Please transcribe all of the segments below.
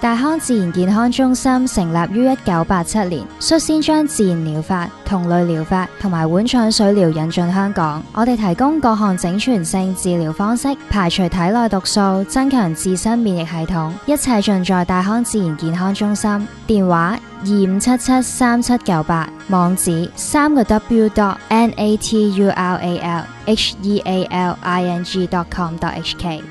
大康自然健康中心成立於1987年，率先將自然療法、同類療法同埋碗腸水療引進香港。我哋提供各項整全性治療方式，排除體內毒素，增強自身免疫系統，一切盡在大康自然健康中心。電話25773798，網址3w.naturalhealing.com.hk。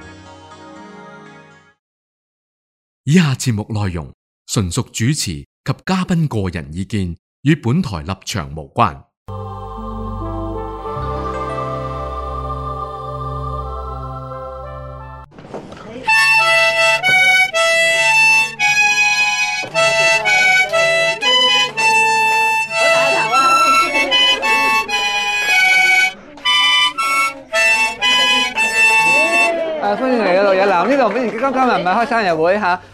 以下節目內容純屬主持及嘉賓個人意見，與本台立場無關。 歡迎嚟到綠野南呢度，今日唔係開生日會嚇，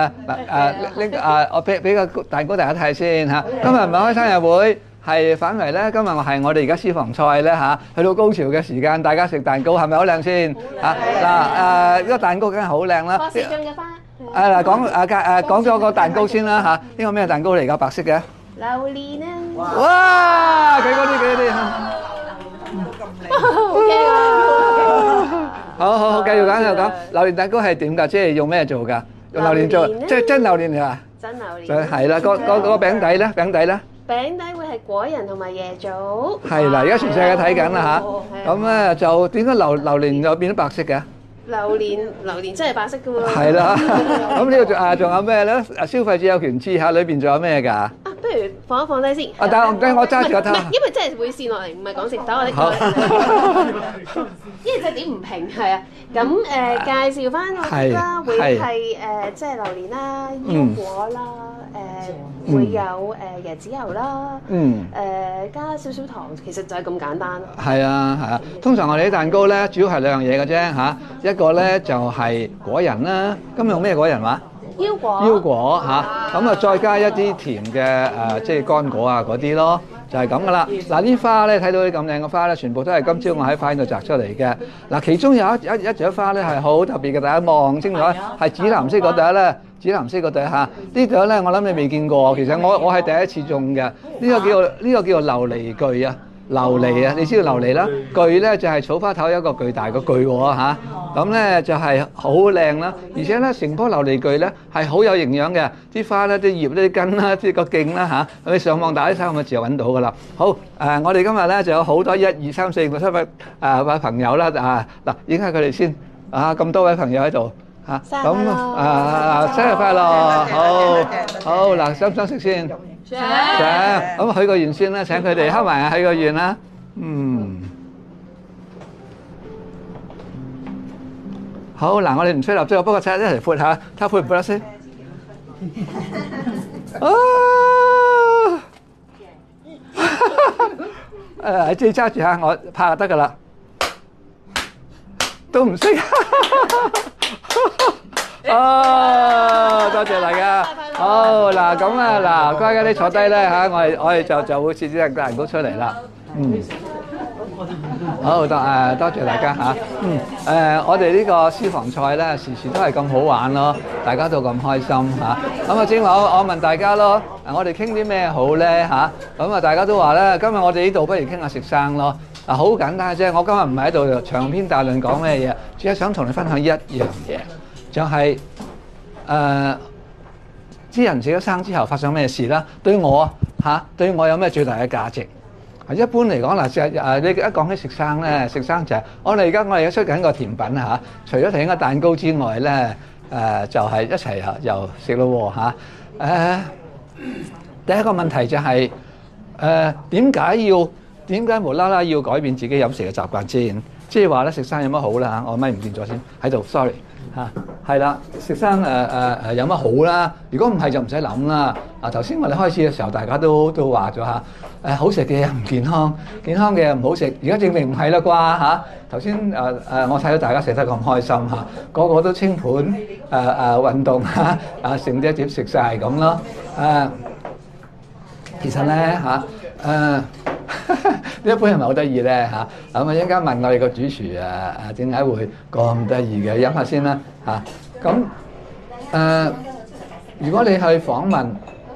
我俾個蛋糕大家睇先嚇。今日唔係開生日會，係反為咧，今日係我哋而家私房菜咧嚇，去到高潮嘅時間，大家食蛋糕係咪好靚先嚇？嗱呢個蛋糕梗係好靚啦。 博士種嘅花。 嗱講咗個蛋糕先啦嚇，呢個咩蛋糕嚟㗎？白色嘅。 榴蓮啊！ 哇！幾嗰啲。好，繼續講。榴蓮蛋糕係點㗎？即係用咩做㗎？用榴蓮做，即係真榴蓮嚟啊！ 真榴蓮。 就係啦，個餅底咧，餅底會係果仁同埋椰棗。 係啦，而家全世界睇緊啦嚇。咁咧就點解榴蓮又變咗白色嘅？ 榴蓮真係白色㗎喎。 係啦。咁呢個仲有咩咧？消費者有權知下裏邊仲有咩㗎？ 不如放一放低先。 但係我揸住個頭。 唔係，因為真係會跣落嚟，唔係講笑。等我拎。因為隻碟唔平，係啊。咁介紹翻我哋啦，會係即係榴蓮啦、腰果啦，會有椰子油啦，加少少糖，其實就係咁簡單。 係啊。通常我哋啲蛋糕咧，主要係兩樣嘢嘅啫嚇。一個咧就係果仁啦。今日用咩果仁話？腰果嚇，咁啊再加一啲甜嘅即係乾果啊嗰啲咯，就係咁噶啦。嗱啲花咧，睇到啲咁靚嘅花咧，全部都係今朝我喺花園度摘出嚟嘅。嗱，其中有一朵花咧係好特別嘅，大家望清楚，係紫藍色嗰朵咧，紫藍色嗰朵嚇。呢朵咧我諗你未見過，其實我係第一次種嘅。呢個叫做琉璃苣啊。琉璃啊，你知道琉璃啦，苣咧就係草花頭有一個巨大個鋸喎嚇，咁咧就係好靚啦，而且咧成棵琉璃苣咧係好有營養嘅，啲花咧、啲葉咧、啲根啦、啲個莖啦嚇，你上網打啲睇，我就揾到噶啦。好我哋今日咧就有好多1、2、3、4、5、7位朋友啦嗱，影下佢哋先咁多位朋友喺度嚇，咁生日快樂，好嗱，想唔想食先？想咁許個願先啦，請佢哋敲埋許個願啦。好嗱，我哋唔吹蠟燭，不過請一齊潑下，睇下潑唔潑得先。你自己揸住下，我拍就得噶啦。都唔識。多謝大家。好嗱，咁嗱，乖乖你坐低咧嚇，我哋就會切隻蛋糕出嚟啦。好多謝大家嚇。我哋呢個私房菜咧，時時都係咁好玩咯，大家都咁開心嚇。咁正話我問大家咯，我哋傾啲咩好咧嚇？咁大家都話咧，今日我哋呢度不如傾下食生咯。好簡單啫，我今日唔係喺度長篇大論講咩嘢，只係想同你分享一樣嘢，就係啲人食咗生之後發生咩事啦？對我有咩最大嘅價值？一般嚟講嗱，你一講起食生咧，食生就係我哋而家出緊個甜品嚇，除咗整個蛋糕之外咧，就係一齊又食咯嚇。第一個問題就係點解無啦啦要改變自己飲食嘅習慣先？即係話咧食生有乜好啦嚇？我咪唔見咗先喺度 ，sorry 嚇，係啦，食生有乜好啦？如果唔係就唔使諗啦。頭先我哋開始嘅時候，大家都話咗嚇，好食嘅嘢唔健康，健康嘅嘢唔好食。而家證明唔係啦啩嚇。頭先我睇到大家食得咁開心嚇，個個都清盤運動嚇，剩啲一碟食晒咁咯。其實咧嚇一般係咪好得意咧嚇？咁一陣間問我哋個主廚點解會咁得意嘅？飲下先啦嚇。咁如果你去訪問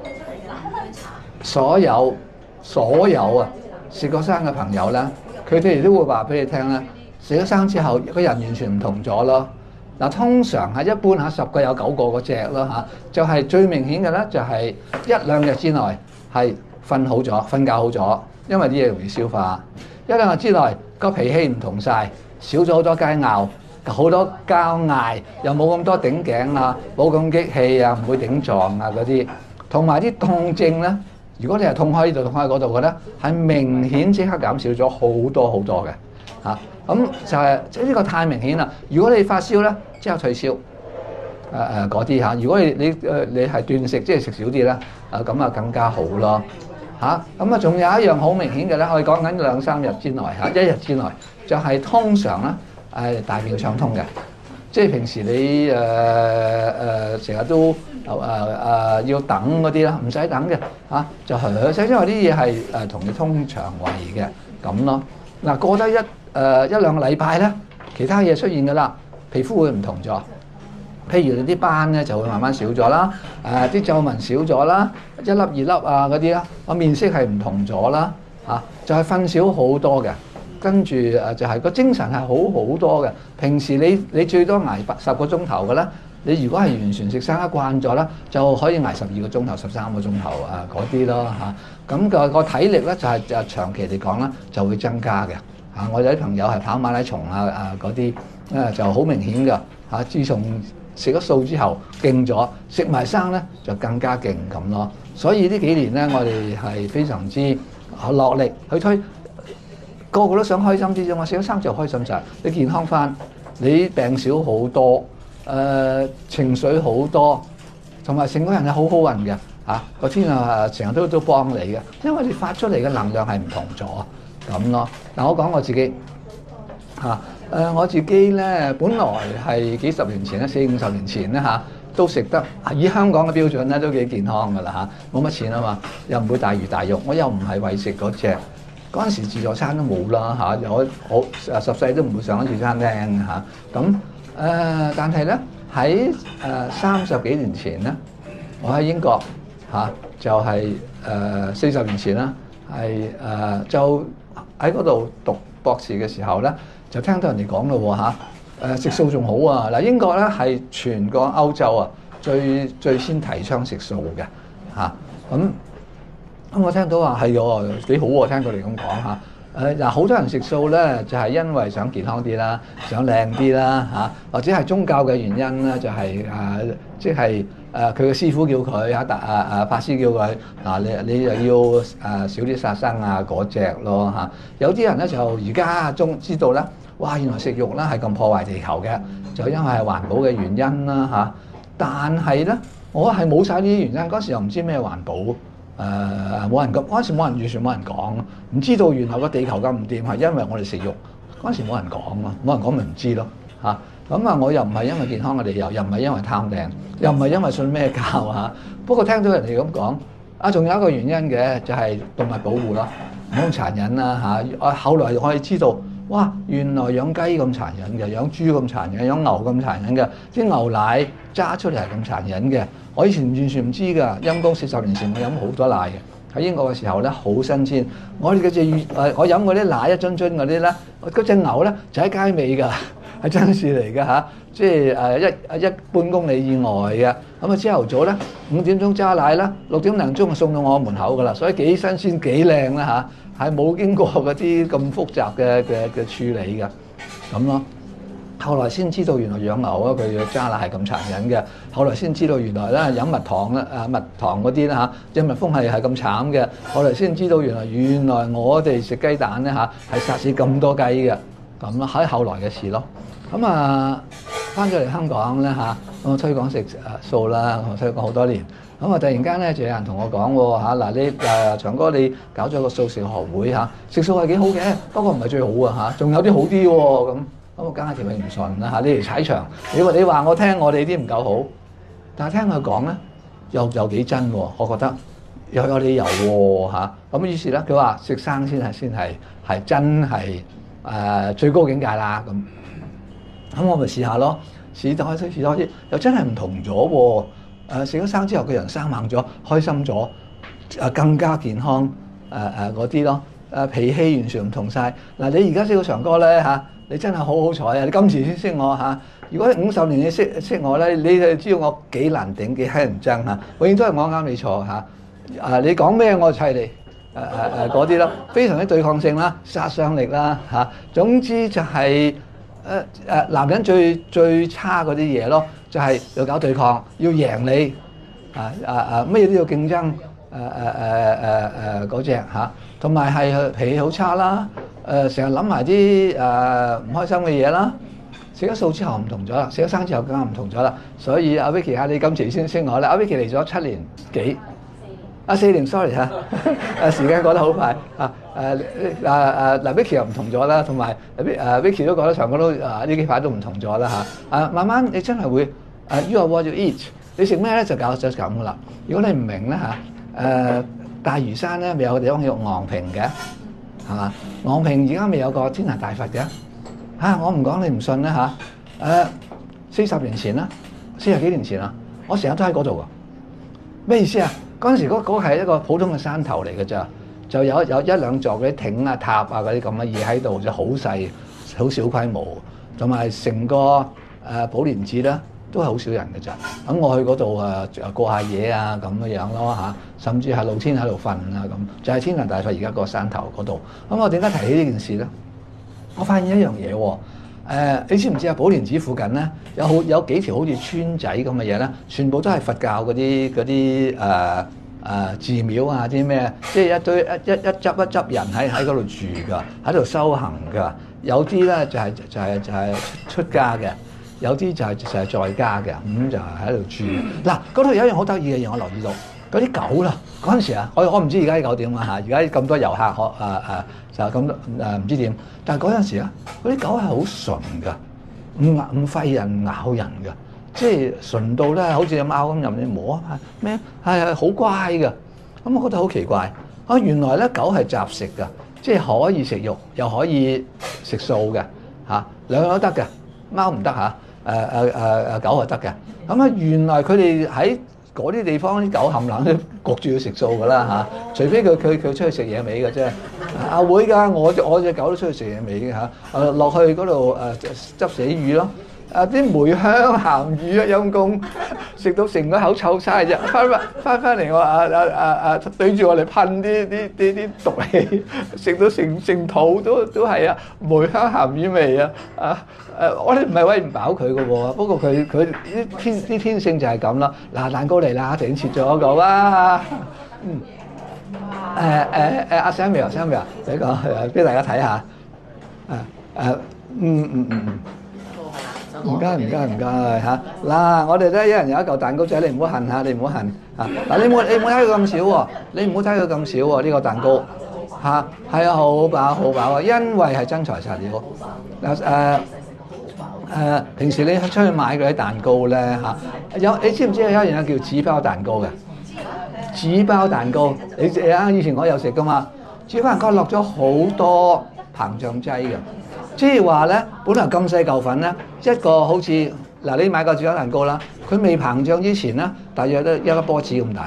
所有啊食過生嘅朋友咧，佢哋都會話俾你聽咧，食咗生之後個人完全唔同咗咯。嗱，通常係一般10個有9個嗰隻咯嚇，就係最明顯嘅咧，就係1-2日之內係瞓覺好咗，因為啲嘢容易消化。1-2日之內個脾氣唔同晒，少咗好多雞拗，好多交嗌，又冇咁多頂頸啊，冇咁激氣啊，唔會頂撞啊嗰啲，同埋啲痛症咧，如果你係痛開呢度痛開嗰度嘅咧，係明顯即刻減少咗好多好多嘅嚇。咁就係即係呢個太明顯啦。如果你發燒咧，之後退燒，嗰啲嚇。如果你係斷食，即係食少啲咧，咁啊更加好咯嚇。咁啊仲有一樣好明顯嘅咧，我哋講緊2-3日之內嚇，1日之內就係通常咧大便暢通嘅，即係平時你成日都要等嗰啲啦，唔使等嘅嚇，就係因為啲嘢係同你通腸胃嘅咁咯。嗱，過得1-2個禮拜咧，其他嘢出現㗎啦，皮膚會唔同咗。譬如你啲斑咧就會慢慢少咗啦，啲皺紋少咗啦，1粒2粒啊嗰啲啦，個面色係唔同咗啦，就係瞓少好多嘅。跟住就係個精神係好好多嘅。平時你最多捱10個鐘頭嘅啦，你如果係完全食生得慣咗啦，就可以捱12個鐘頭、13個鐘頭嗰啲咯嚇。咁個體力咧就係長期嚟講啦就會增加嘅嚇。我有啲朋友係跑馬拉松嗰啲就好明顯㗎嚇。自從食咗素之後勁咗，食埋生咧就更加勁咁咯。所以呢幾年咧，我哋係非常之落力去推。個個都想開心啲啫嘛，食咗生就開心晒，你健康翻，你病少好多，情緒好多，同埋成個人係好好運嘅嚇，個天啊成日都幫你嘅，因為你發出嚟嘅能量係唔同咗咁咯。嗱，我講我自己嚇，我自己咧本來係幾十年前咧，40-50年前咧嚇，都食得以香港嘅標準咧都幾健康㗎啦嚇，冇乜錢啊嘛，又唔會大魚大肉，我又唔係為食嗰隻。嗰陣時自助餐都冇啦嚇，我10世都唔會上一次餐廳嚇。咁但係咧喺30幾年前咧，我喺英國嚇，就係40年前啦，係就喺嗰度讀博士嘅時候咧，就聽到人哋講咯嚇，食素仲好啊！嗱，英國咧係全個歐洲啊最先提倡食素嘅嚇。咁我聽到話係喎幾好喎，聽佢哋咁講嚇。嗱，好多人食素咧，就係因為想健康啲啦，想靚啲啦嚇，或者係宗教嘅原因啦，就係即係佢嘅師傅叫佢法師叫佢你又要少啲殺生嗰隻咯嚇。有啲人咧就而家知道咧，哇原來食肉咧係咁破壞地球嘅，就因為係環保嘅原因啦嚇。但係咧，我係冇晒呢啲原因，嗰時又唔知咩環保。冇人講，嗰陣時冇人完全冇人講，唔知道原來個地球咁唔掂係因為我哋食肉。嗰陣時冇人講啊，冇人講咪唔知咯嚇。咁我又唔係因為健康嘅理由，又唔係因為貪靚，又唔係因為信咩教嚇。不過聽到人哋咁講，仲有一個原因嘅就係動物保護咯，唔好咁殘忍啦嚇。後來我哋知道，哇原來養雞咁殘忍嘅，養豬咁殘忍，養牛咁殘忍嘅，啲牛奶揸出嚟係咁殘忍嘅。我以前完全唔知㗎，陰公40年前我飲好多奶嘅，喺英國嘅時候咧好新鮮。我哋我飲嗰啲奶一樽樽嗰啲咧，嗰隻牛咧就喺街尾㗎，係真事嚟㗎嚇，即係一半公里以外嘅。咁啊朝頭早咧5點鐘揸奶啦，6點零鐘就送到我門口㗎啦，所以幾新鮮幾靚啦嚇，係冇經過嗰啲咁複雜嘅處理㗎，咁咯。後來先知道原來養牛啊，佢嘅揸奶係咁殘忍嘅。後來先知道原來咧飲蜜糖啦，蜜糖嗰啲啦嚇，隻蜜蜂係咁慘嘅。後來先知道原來我哋食雞蛋咧嚇係殺死咁多雞嘅，咁咯喺後來嘅事咯。咁翻咗嚟香港咧嚇，我推廣食素啦，我推廣好多年。咁突然間咧就有人同我講喎嚇，嗱你長哥你搞咗個素食學會嚇，食素係幾好嘅，不過唔係最好啊嚇，仲有啲好啲喎咁。咁我梗係條氣唔順啦嚇，你嚟踩場，你話我聽我哋啲唔夠好，但係聽佢講咧又幾真喎，我覺得又有理由喎嚇。咁於是咧，佢話食生先係真係最高境界啦咁。咁我咪試下咯，試多啲，又真係唔同咗喎。 食咗生之後個人生猛咗，開心咗，更加健康嗰啲咯。脾氣完全唔同晒。嗱，你而家識到長哥咧嚇，你真係好好彩啊！你今次先識我嚇。如果50年你識我咧，你就知道我幾難頂，幾乞人憎嚇。永遠都係我啱你錯嚇。你講咩我砌你嗰啲咯，非常之對抗性啦、殺傷力啦嚇。總之就係男人最差嗰啲嘢咯，就係要搞對抗，要贏你乜嘢都要競爭嗰隻嚇。同埋係脾氣好差啦，成日諗埋啲唔開心嘅嘢啦。食咗素之後唔同咗啦，食咗生之後更加唔同咗啦。所以阿 Vicky 你今次先識我啦。阿 Vicky 嚟咗7年幾，4年 sorry 嚇，時間過得好快Vicky 又唔同咗啦，同埋Vicky 都覺得長哥都呢幾排都唔同咗啦嚇。慢慢你真係會you are what you eat， 你食咩咧就搞咗咁噶啦。如果你唔明咧嚇大嶼山咧咪有個地方叫昂坪嘅，係嘛？昂坪而家未有個天壇大佛嘅我唔講你唔信啦40年前啦，40幾年前啦，我成日都喺嗰度㗎。咩意思啊？嗰陣時嗰係一個普通嘅山頭嚟嘅咋，就有一兩座嗰啲亭啊、塔啊嗰啲咁嘅嘢喺度，就好細、好小規模，同埋成個寶蓮寺咧都係好少人嘅咋。咁我去嗰度過下夜啊咁嘅樣咯嚇，甚至係露天喺度瞓啊咁，就係天壇大佛而家個山頭嗰度。咁我點解提起呢件事咧？我發現一樣嘢喎，你知唔知啊？寶蓮寺附近咧有幾條好似村仔咁嘅嘢咧，全部都係佛教嗰啲寺廟啊啲咩，即係一堆一執人喺嗰度住㗎，喺度修行㗎。有啲咧就係出家嘅，有啲就係在家嘅，咁就係喺度住。嗱，嗰度有一樣好得意嘅嘢，我留意到嗰啲狗啦。嗰陣時啊，我唔知而家啲狗點啊嚇，而家咁多遊客就咁唔知點，但係嗰陣時啊，嗰啲狗係好純㗎，唔吠人咬人㗎，即係純到咧，好似隻貓咁任你摸啊咩，係好乖㗎。咁我覺得好奇怪原來咧狗係雜食㗎，即係可以食肉又可以食素嘅兩樣都得嘅，貓唔得狗係得嘅。咁原來佢哋喺嗰啲地方啲狗冚冷都焗住要食素㗎啦除非佢出去食野味嘅啫。會㗎，我隻狗都出去食野味嘅落去嗰度執死魚咯。啲梅香鹹魚陰公食到成個口臭晒啫，翻嚟我對住我嚟噴啲毒氣，食到成肚都係梅香鹹魚味我哋唔係餵唔飽佢嘅喎，不過佢啲天性就係咁啦。嗱，蛋糕嚟啦，整切咗一個啦。阿 Samuel， 你講俾大家睇下。唔該嚇。嗱，我哋咧一人有一嚿蛋糕仔，你唔好恨嚇，你唔好恨嚇。嗱，你唔好睇佢咁少喎，你唔好睇佢咁少喎呢個蛋糕嚇，係好飽因為係真材實料。平時你出去買嗰啲蛋糕咧你知唔知有一樣嘢叫紙包蛋糕嘅？紙包蛋糕，你以前我有食噶嘛？紙包蛋糕落咗好多膨脹劑嘅。即係話咧，本來咁細嚿粉咧，一個好似你買個紙包蛋糕啦，佢未膨脹之前咧，大約都一個波子咁大。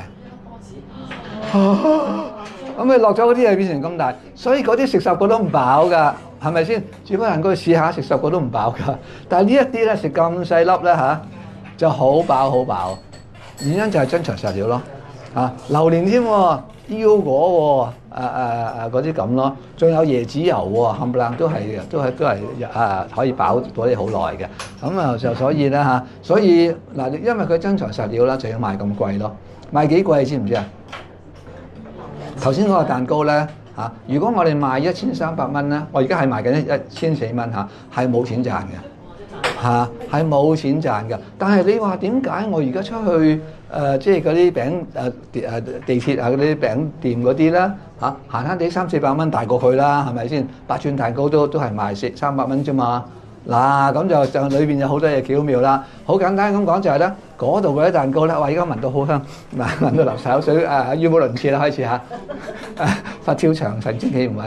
咁你落咗嗰啲嘢變成咁大，所以嗰啲食10個都唔飽㗎，係咪先？紙包蛋糕試下食10個都唔飽㗎，但係呢一啲咧食咁細粒咧就好飽。原因就係真材實料咯，榴蓮添喎。腰果嗰啲咁咯，仲有椰子油喎，冚唪唥都係嘅，都係可以飽到你好耐嘅。咁就所以咧所以嗱，因為佢真材實料啦，就要賣咁貴咯。賣幾貴你知唔知啊？頭先嗰個蛋糕咧如果我哋賣1300蚊咧，我而家係賣緊1400蚊係冇錢賺嘅係冇錢賺嘅。但係你話點解我而家出去？即係嗰啲餅地鐵嗰啲餅店嗰啲啦閒閒地300-400蚊大過佢啦，係咪先？8寸蛋糕都係賣300蚊啫嘛。嗱，咁就裏邊有好多嘢巧妙啦。好簡單咁講就係咧，嗰度嗰啲蛋糕咧，而家聞到好香，聞到流晒口水語無倫次啦，開始佛跳牆神清氣唔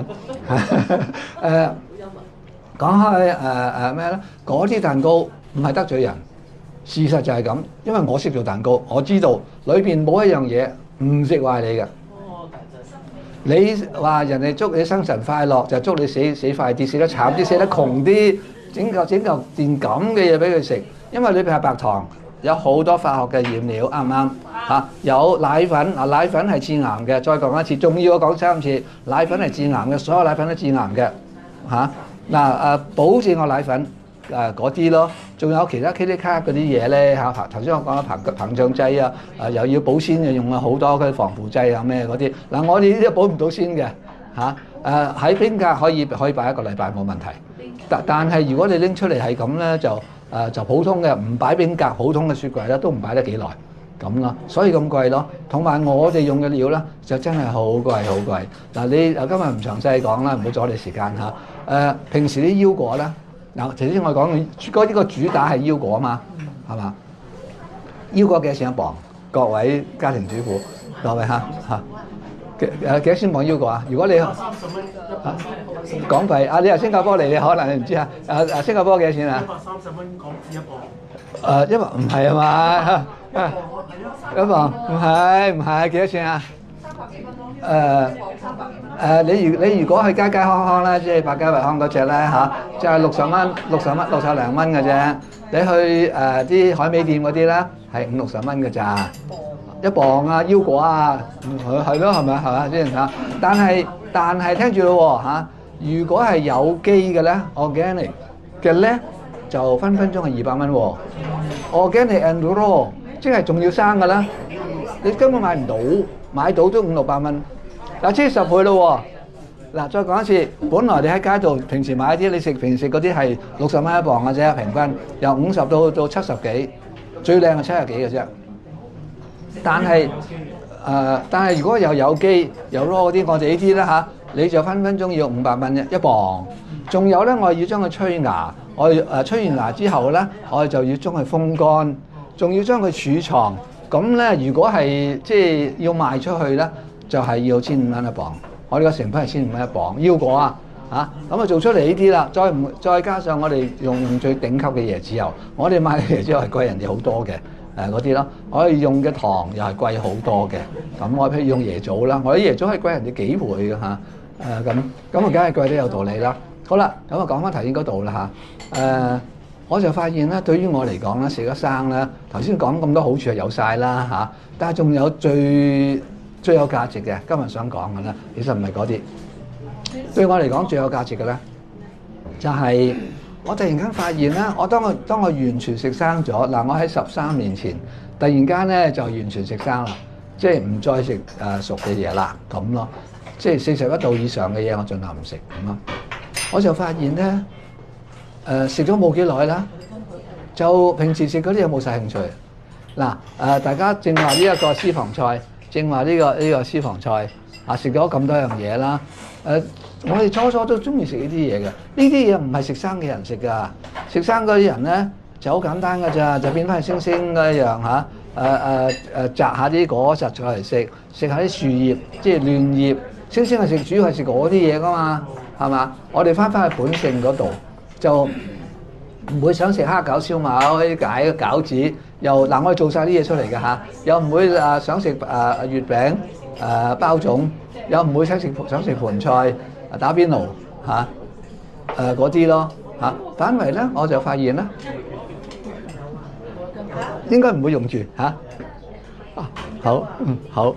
穩講開咩咧？嗰啲蛋糕唔係得罪人。 事實就係咁，因為我識做蛋糕，我知道裏邊冇一樣嘢唔食壞你嘅。你話人哋祝你生辰快樂，就祝你死快啲，死得慘啲，死得窮啲，整嚿件咁嘅嘢俾佢食，因為裏邊係白糖，有好多化學嘅染料，啱唔啱？嚇，有奶粉，奶粉係致癌嘅。再講一次，仲要我講3次，奶粉係致癌嘅，所有奶粉都致癌嘅。保證個奶粉嗰啲咯，仲有其他 K 卡嗰啲嘢咧嚇。頭先我講啦，膨脹劑又要保鮮嘅，用咗好多嘅防腐劑咩嗰啲。我哋呢啲保唔到鮮嘅嚇。喺冰格可以擺1個禮拜冇問題。但係如果你拎出嚟係咁咧，就普通嘅，唔擺冰格，普通嘅雪櫃咧都唔擺得幾耐咁咯，所以咁貴咯。同埋我哋用嘅料咧就真係好貴好貴。你今日唔詳細講啦，唔好阻你時間嚇。平時啲腰果咧，頭先我講嗰啲個主打係腰果啊嘛，係嘛？腰果幾多錢一磅？各位家庭主婦，各位嚇幾多錢磅腰果啊？如果你30蚊港幣你係新加坡嚟，你可能你唔知啊。新加坡幾多錢啊？130蚊港紙一磅。因為唔係啊嘛，一磅唔係幾多錢啊？你如果去街康咧，即係百佳惠康嗰隻咧嚇，就係60零蚊嘅啫。你去啲海味店嗰啲咧係50-60蚊嘅咋，一磅啊腰果啊，係咯係咪先嚇？但係聽住咯嚇，如果係有機嘅咧 ，organic 嘅咧就分鐘係200蚊喎。organic and raw 即係仲要生嘅啦，你根本買唔到，買到都500-600蚊。即係10倍咯喎！再講一次，本來你喺街度平時買啲，你平時食嗰啲係60蚊一磅嘅啫，平均由50到70幾，最靚係70幾嘅啫。但係如果又有機有 raw 嗰啲，我哋呢啲咧嚇，你就分鐘要500蚊一磅。仲有咧，我要將佢吹芽，我吹完芽之後咧，我就要將佢風乾，仲要將佢儲藏。咁咧，如果係即係要賣出去咧，就係要1500蚊一磅。我哋個成品係1500蚊一磅腰果咁做出嚟呢啲啦，再加上我哋用最頂級嘅椰子油，我哋買嘅椰子油係貴人哋好多嘅嗰啲咯，我哋用嘅糖又係貴好多嘅。咁我譬如用椰棗啦，我啲椰棗係貴人哋幾倍嘅咁梗係貴都有道理啦。好啦，咁講翻頭先嗰度啦我就發現咧，對於我嚟講咧，食得生咧，頭先講咁多好處係有晒啦但係仲有最有價值嘅，今日想講嘅咧，其實唔係嗰啲。對我嚟講最有價值嘅咧，就係我突然間發現咧，當我完全食生咗我喺13年前突然間咧就完全食生啦，即係唔再食熟嘅嘢啦咁咯，即係41度以上嘅嘢我盡量唔食咁咯。我就發現咧，食咗冇幾耐啦，就平時食嗰啲有冇晒興趣大家正話呢一個私房菜。正話呢個私房菜食咗咁多樣嘢啦。我哋初初都中意食呢啲嘢嘅。呢啲嘢唔係食生嘅人食㗎，食生嗰啲人咧就好簡單㗎咋，就變翻係星星嗰一樣摘下啲果實出嚟食下啲樹葉，即係嫩葉。星星係主要係食嗰啲嘢㗎嘛，係嘛？我哋翻去本性嗰度就唔會想食蝦餃、燒賣、解餃子，又我哋做晒啲嘢出嚟嘅又唔會想食月餅、包粽，又唔會想食盤菜、打邊爐嗰啲咯反為咧，我就發現咧，應該唔會用住好好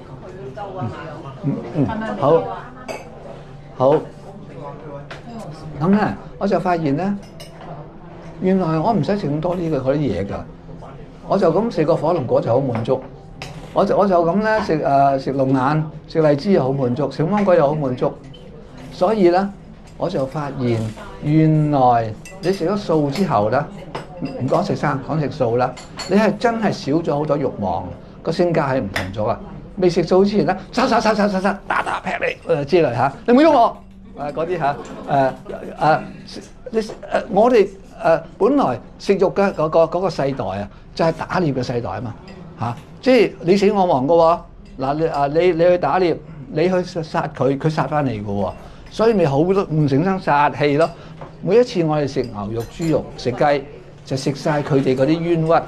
好咁咧，我就發現咧。原來我唔使食咁多嗰啲嘢㗎，我就咁食個火龍果就好滿足，我就咁咧食龍眼、食荔枝又好滿足，食芒果又好滿足，所以咧我就發現原來你食咗素之後咧，唔講食生，講食素啦，你係真係少咗好多慾望，個性格係唔同咗啊！未食素之前咧，殺打劈你之類你唔好喐我嗰啲我哋。本來食肉嘅嗰個世代就係打獵嘅世代啊嘛即係你死我亡嘅喎你去打獵，你去殺佢，佢殺翻你嘅喎，所以咪好多唔整生殺氣咯。每一次我哋食牛肉、豬肉、食雞，就食晒佢哋嗰啲冤屈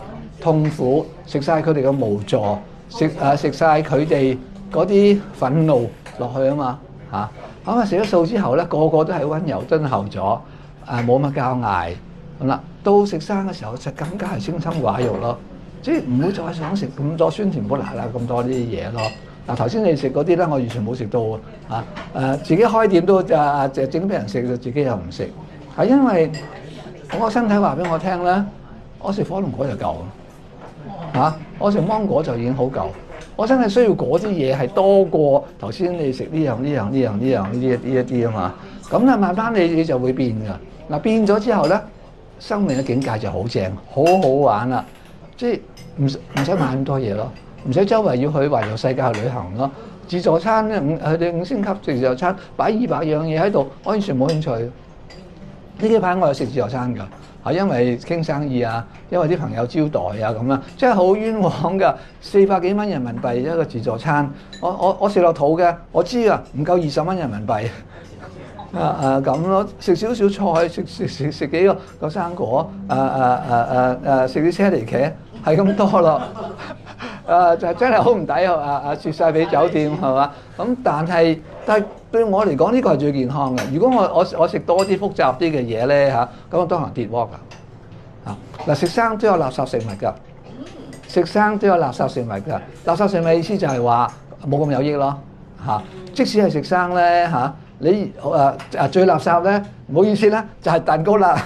痛苦，食晒佢哋嘅無助，食晒佢哋嗰啲憤怒落去啊嘛嚇。咁啊食咗素之後咧，個個都係温柔敦厚咗，冇乜交嗌咁啦。到食生嘅時候就更加係清心寡欲咯，即係唔會再想食咁多酸甜苦辣啦，咁多呢啲嘢咯。嗱頭先你食嗰啲咧，我完全冇食到啊！自己開店都就整俾人食，自己又唔食，係因為我個身體話俾我聽咧，我食火龍果就夠嚇，我食芒果就已經好夠。我真係需要嗰啲嘢係多過頭先你食呢樣呢一啲啊嘛。咁咧慢慢你就會變㗎。嗱變咗之後咧，生命嘅境界就好正，好好玩啦。即係唔使買咁多嘢咯，唔使周圍要去環遊世界去旅行咯。自助餐咧，佢哋5星級自助餐擺200樣嘢喺度，我完全冇興趣。呢幾排我有食自助餐㗎。係因為傾生意啊，因為啲朋友招待啊咁啊，真係好冤枉㗎，400幾蚊人民幣一個自助餐，我食落肚嘅，我知啊，唔夠20蚊人民幣，咁咯，食少少菜，食幾個生果，食啲車厘茄，係咁多咯，就真係好唔抵蝕晒俾酒店係嘛？咁但係對我嚟講呢個係最健康嘅。如果我食多啲複雜啲嘅嘢咧嚇，咁我當然跌鍋㗎嚇。嗱食生都有垃圾食物㗎，食生都有垃圾食物㗎。垃圾食物意思就係話冇咁有益咯嚇。即使係食生咧嚇，你最垃圾咧唔好意思啦，就係蛋糕啦。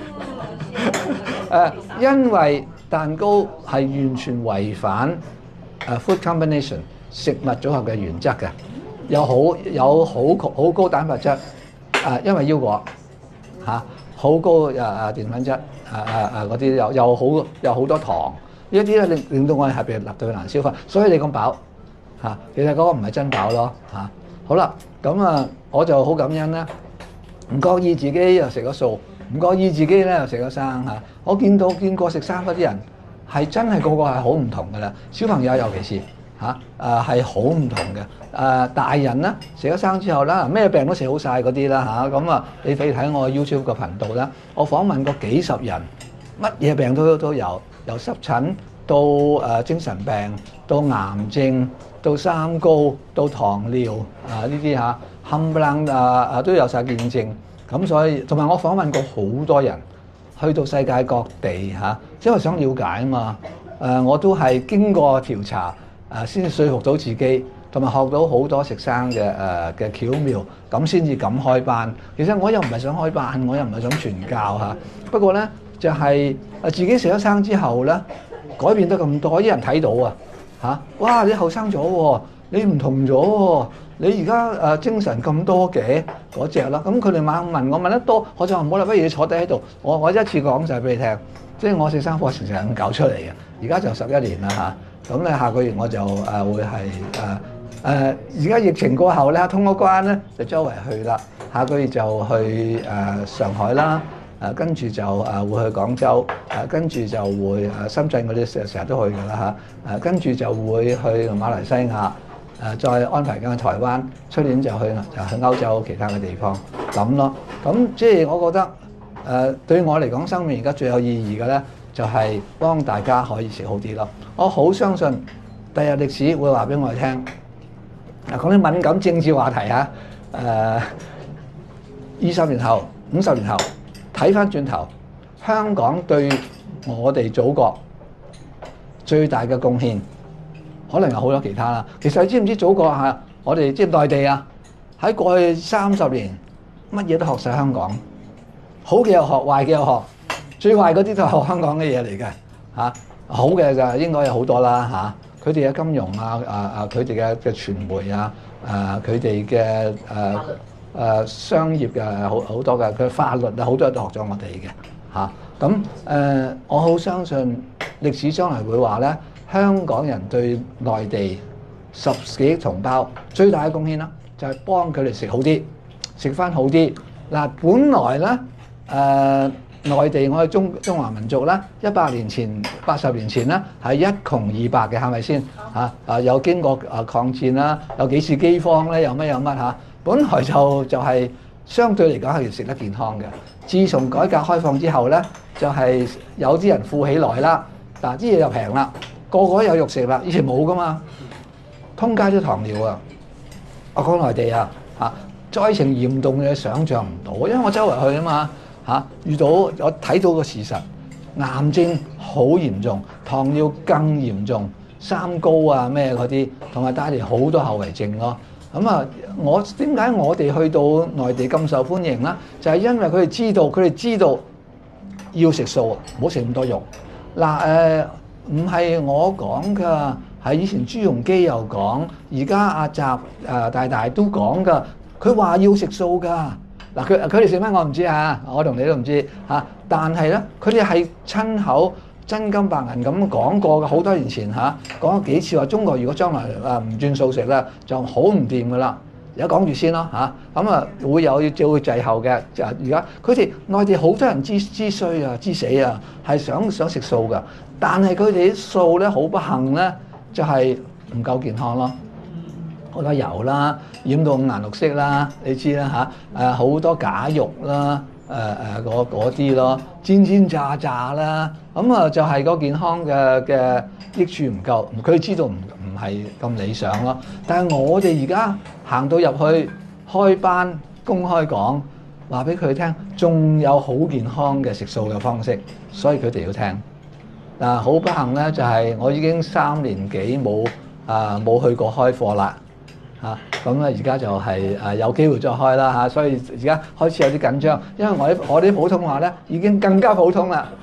因為蛋糕係完全違反food combination 食物組合嘅原則嘅。有好高蛋白質，因為腰果嚇好高澱粉質，嗰啲有好多糖，呢一啲咧令到我哋係被立到難消化，所以你咁飽嚇，其實嗰個唔係真飽咯嚇。好啦，咁我就好感恩啦，唔覺意自己又食咗素，唔覺意自己咧又食咗生嚇。我見過食生嗰啲人係真係個係好唔同㗎啦，小朋友尤其是。係好唔同嘅，大人咧食咗生之後啦，咩病都食好晒嗰啲啦嚇，咁你可以睇我 YouTube 個頻道啦，我訪問過幾十人，乜嘢病都有，由濕疹到精神病，到癌症，到三高，到糖尿呢啲嚇，冚唪唥都有晒見證，咁所以同埋我訪問過好多人，去到世界各地嚇，因為想了解啊嘛，我都係經過調查。先說服到自己，同埋學到好多食生嘅巧妙，咁先至敢開班。其實我又唔係想開班，我又唔係想傳教嚇。不過咧，就係自己食咗生之後咧，改變得咁多，啲人睇到嚇，哇！你後生咗喎，你唔同咗喎，你而家精神咁多嘅嗰隻啦。咁佢哋問我問得多，我就話唔好啦，不如你坐低喺度，我一次講晒俾你聽。即係我食生課程就係咁搞出嚟嘅，而家就11年啦嚇。咁咧下個月我就會係而家疫情過後咧通咗關咧就周圍去啦。下個月就去上海啦，跟住就會去廣州，跟住就會深圳嗰啲成日都去㗎啦嚇，跟住就會去馬來西亞，再安排緊去台灣，出年就去歐洲其他嘅地方咁咯。咁即係我覺得對我嚟講，生命而家最有意義嘅咧，就係幫大家可以食好啲咯。我好相信第日歷史會話俾我哋聽。講啲敏感政治話題嚇，20年後、50年後睇翻轉頭，香港對我哋祖國最大嘅貢獻，可能有好多其他啦。其實你知唔知祖國嚇我哋即係內地啊？喺過去30年，乜嘢都學晒香港，好嘅又學，壞嘅又學。最壞嗰啲都係學香港嘅嘢嚟嘅嚇，好嘅就應該有好多啦嚇。佢哋嘅金融佢哋嘅傳媒佢哋嘅商業嘅好多嘅，佢法律好多都學咗我哋嘅嚇。咁我好相信歷史將來會話咧，香港人對內地10幾億同胞最大嘅貢獻啦，就係幫佢哋食好啲，食翻好啲。嗱，本來咧內地我哋中華民族咧，100年前、80年前咧係一窮二白嘅，係咪先嚇？有經過抗戰啦，有幾次饑荒咧，有乜嚇？本來就係相對嚟講係食得健康嘅。自從改革開放之後咧，就係有啲人富起來啦， 嗱，啲嘢又平啦，個個都有肉食啦，以前冇噶嘛，通街都糖尿啊！我講內地啊，災情嚴重嘅想像唔到，因為我周圍去啊嘛，遇到我睇到個事實，癌症好嚴重，糖尿更嚴重，三高啊咩嗰啲，同埋帶嚟好多後遺症咯。咁啊，點解我哋去到內地咁受歡迎啦？就係因為佢哋知道要食素，唔好食咁多肉。嗱唔係我講㗎，係以前朱鎔基又講，而家阿習大大都講㗎。佢話要食素㗎。嗱，佢哋食咩我唔知啊，我同你都唔知嚇。但係咧，佢哋係親口真金白銀咁講過嘅，好多年前講咗幾次話中國如果將來唔轉素食咧，就好唔掂㗎啦。而家講住先咯咁會有照滯後嘅。而家佢哋內地好多人知衰啊、知死啊，係想食素㗎，但係佢哋啲素咧好不幸咧，就係唔夠健康咯。好多油啦，染到五顏六色啦，你知啦好多假肉啦，嗰啲咯，煎炸啦，咁就係個健康嘅益處唔夠，佢知道唔係咁理想咯。但係我哋而家行到入去開班公開講，話俾佢聽，仲有好健康嘅食素嘅方式，所以佢哋要聽。嗱，好不幸咧，就係我已經3年幾冇去過開課啦。咁咧而家就係有機會再開啦所以而家開始有啲緊張，因為我啲普通話咧已經更加普通啦。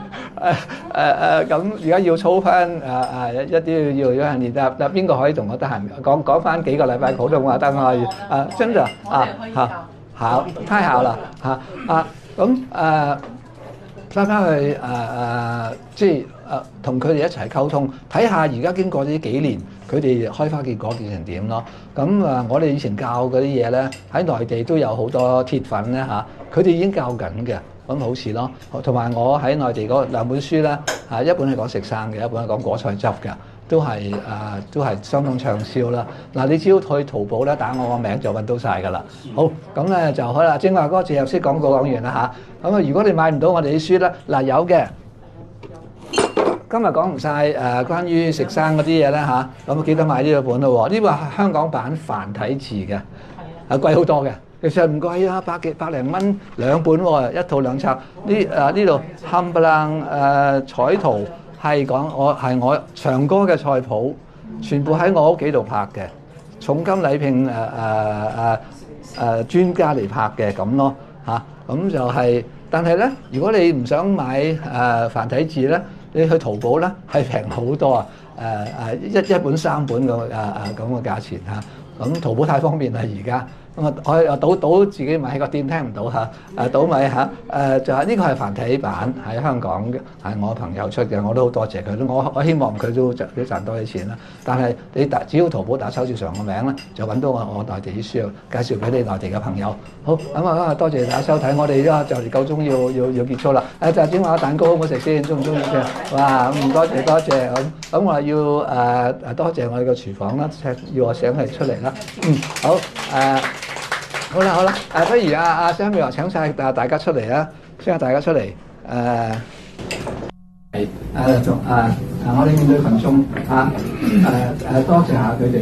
咁而家要操翻一啲要有人練，但邊個可以同我得閒講翻幾個禮拜普通話得我真的好太好啦咁翻去即係同佢哋一齊溝通，睇下而家經過呢幾年，佢哋開花結果變成點咯。咁我哋以前教嗰啲嘢咧，喺內地都有好多鐵粉咧佢哋已經教緊嘅，咁好事咯。同埋我喺內地嗰兩本書咧一本係講食生嘅，一本係講果菜汁嘅，都係相當暢銷啦。嗱，你只要去淘寶咧打我個名就揾到晒㗎啦。好，咁咧就好啦。正話嗰個植入式廣告講完啦咁如果你買唔到我哋啲書咧，嗱有嘅。今日講唔晒關於食生嗰啲嘢咧咁記得買呢個本咯喎。呢個係香港版繁體字嘅，貴好多嘅。其實唔貴啊，百零蚊兩本喎，一套兩冊。呢度冚唪唥彩圖係講我長哥嘅菜譜，全部喺我屋企度拍嘅，重金禮聘專家嚟拍嘅咁咯咁就係。但係咧，如果你唔想買繁體字咧，你去淘寶咧係平好多一本3本咁嘅價錢咁淘寶太方便啦而家。我倒自己買個店聽唔到倒買就係呢個係繁體版喺香港嘅，係我朋友出嘅，我都好多謝佢。我希望佢都賺多啲錢啦。但係你只要淘寶打秋兆常個名咧，就揾到我內地啲書，介紹俾你內地嘅朋友。好咁多謝大家收睇，我哋而家就嚟夠鐘要結束啦。就整話蛋糕好唔好食先？中唔中意嘅？哇！多謝咁我要多謝我哋個廚房啦，要我請佢出嚟啦。好好啦，不如阿 Samuel 請晒大家出嚟啦，請下大家出嚟我哋面對群眾多謝下佢哋。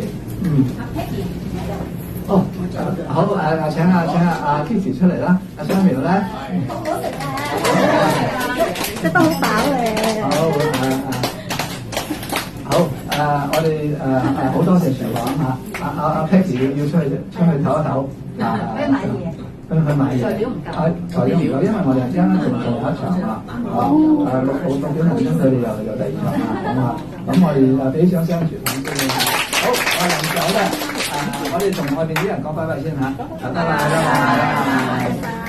好請阿 Kitty 出嚟啦，阿 Samuel 咧， 食得好飽嘅。 好我哋好多謝廚房阿 Peggy 要出去唞一唞。 去買嘢。 去買嘢。材料唔夠，因為我哋啱啱仲做一場6點鐘佢哋又第2場咁我哋俾掌聲廚房先。好，臨走咧我哋同外邊啲人講拜拜先拜拜。